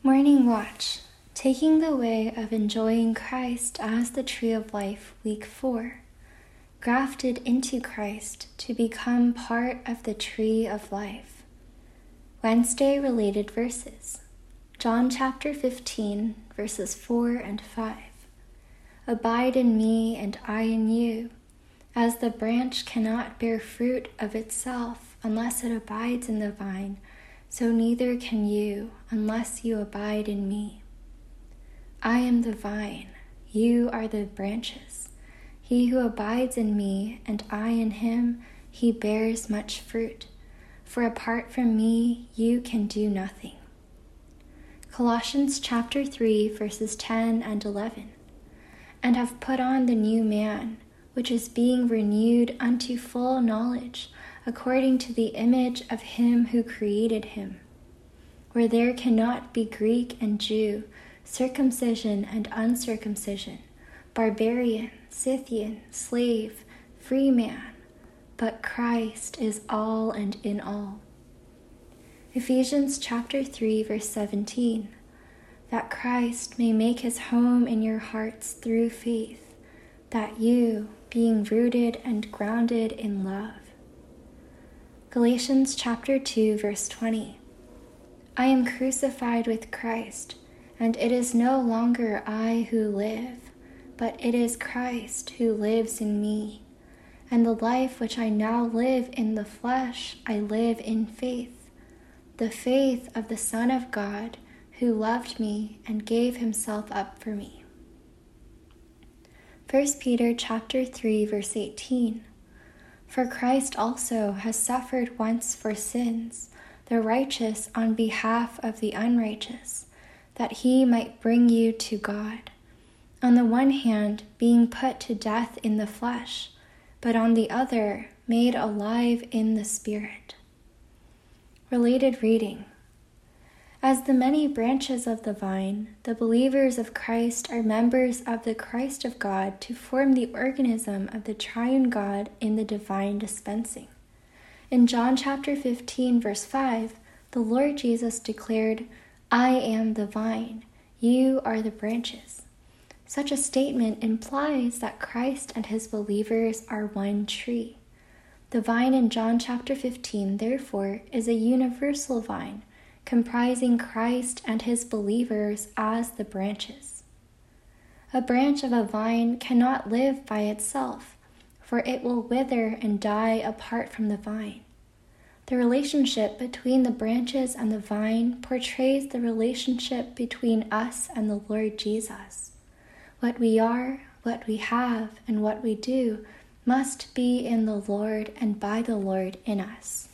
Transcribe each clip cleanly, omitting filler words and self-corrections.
Morning Watch, Taking the Way of Enjoying Christ as the Tree of Life, Week 4. Grafted into Christ to become part of the Tree of Life. Wednesday related verses. John chapter 15, verses 4 and 5. Abide in me and I in you, as the branch cannot bear fruit of itself unless it abides in the vine, so neither can you unless you abide in me. I am the vine, you are the branches. He who abides in me and I in him, he bears much fruit. For apart from me, you can do nothing. Colossians chapter 3, verses 10 and 11. And have put on the new man, which is being renewed unto full knowledge, according to the image of him who created him, where there cannot be Greek and Jew, circumcision and uncircumcision, barbarian, Scythian, slave, free man, but Christ is all and in all. Ephesians chapter 3, verse 17, that Christ may make his home in your hearts through faith, that you, being rooted and grounded in love. Galatians chapter 2, verse 20. I am crucified with Christ, and it is no longer I who live, but it is Christ who lives in me. And the life which I now live in the flesh, I live in faith, the faith of the Son of God, who loved me and gave himself up for me. 1 Peter chapter 3, verse 18. For Christ also has suffered once for sins, the righteous on behalf of the unrighteous, that he might bring you to God. On the one hand, being put to death in the flesh, but on the other, made alive in the Spirit. Related reading. As the many branches of the vine, the believers of Christ are members of the Christ of God to form the organism of the triune God in the divine dispensing. In John chapter 15, verse 5, the Lord Jesus declared, I am the vine, you are the branches. Such a statement implies that Christ and his believers are one tree. The vine in John chapter 15, therefore, is a universal vine, comprising Christ and his believers as the branches. A branch of a vine cannot live by itself, for it will wither and die apart from the vine. The relationship between the branches and the vine portrays the relationship between us and the Lord Jesus. What we are, what we have, and what we do must be in the Lord and by the Lord in us.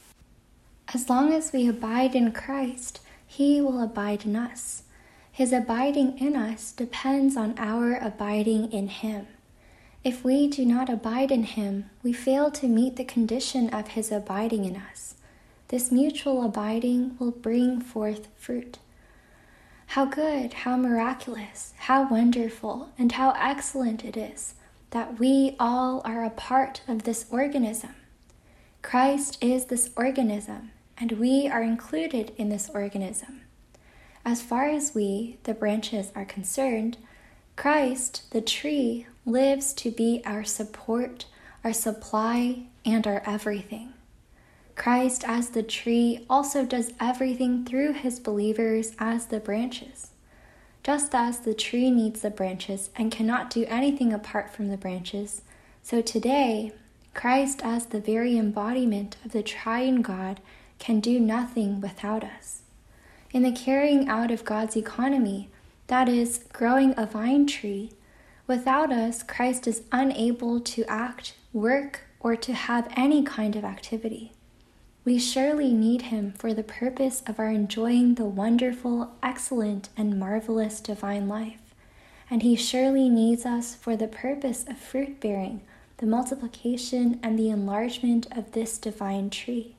As long as we abide in Christ, he will abide in us. His abiding in us depends on our abiding in him. If we do not abide in him, we fail to meet the condition of his abiding in us. This mutual abiding will bring forth fruit. How good, how miraculous, how wonderful, and how excellent it is that we all are a part of this organism. Christ is this organism, and we are included in this organism. As far as we, the branches, are concerned, Christ, the tree, lives to be our support, our supply, and our everything. Christ, as the tree, also does everything through his believers as the branches. Just as the tree needs the branches and cannot do anything apart from the branches, so today, Christ, as the very embodiment of the triune God, can do nothing without us. In the carrying out of God's economy, that is, growing a vine tree, without us, Christ is unable to act, work, or to have any kind of activity. We surely need him for the purpose of our enjoying the wonderful, excellent, and marvelous divine life, and he surely needs us for the purpose of fruit-bearing, the multiplication, and the enlargement of this divine tree.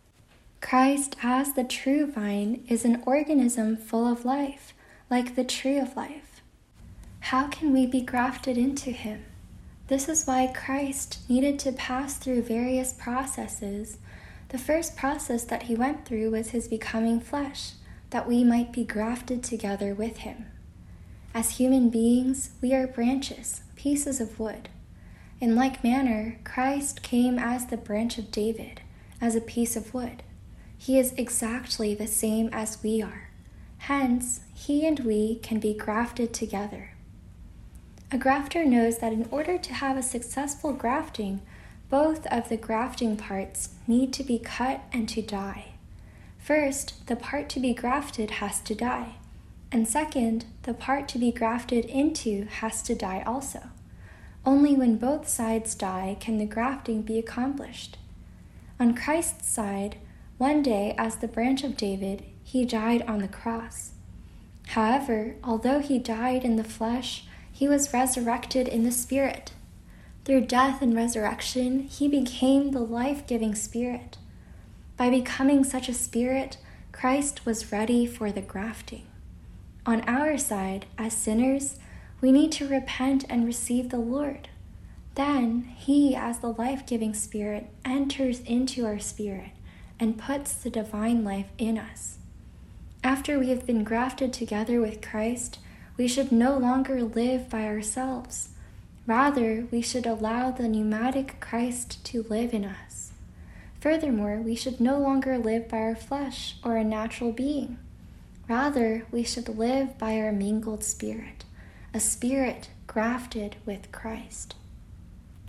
Christ, as the true vine, is an organism full of life, like the tree of life. How can we be grafted into him? This is why Christ needed to pass through various processes. The first process that he went through was his becoming flesh, that we might be grafted together with him. As human beings, we are branches, pieces of wood. In like manner, Christ came as the branch of David, as a piece of wood. He is exactly the same as we are. Hence, he and we can be grafted together. A grafter knows that in order to have a successful grafting, both of the grafting parts need to be cut and to die. First, the part to be grafted has to die, and second, the part to be grafted into has to die also. Only when both sides die can the grafting be accomplished. On Christ's side, one day as the branch of David, he died on the cross. However, although he died in the flesh, he was resurrected in the Spirit. Through death and resurrection, he became the life-giving Spirit. By becoming such a Spirit, Christ was ready for the grafting. On our side, as sinners, we need to repent and receive the Lord. Then he, as the life-giving Spirit, enters into our spirit and puts the divine life in us. After we have been grafted together with Christ, we should no longer live by ourselves. Rather, we should allow the pneumatic Christ to live in us. Furthermore, we should no longer live by our flesh or a natural being. Rather, we should live by our mingled spirit, a spirit grafted with Christ.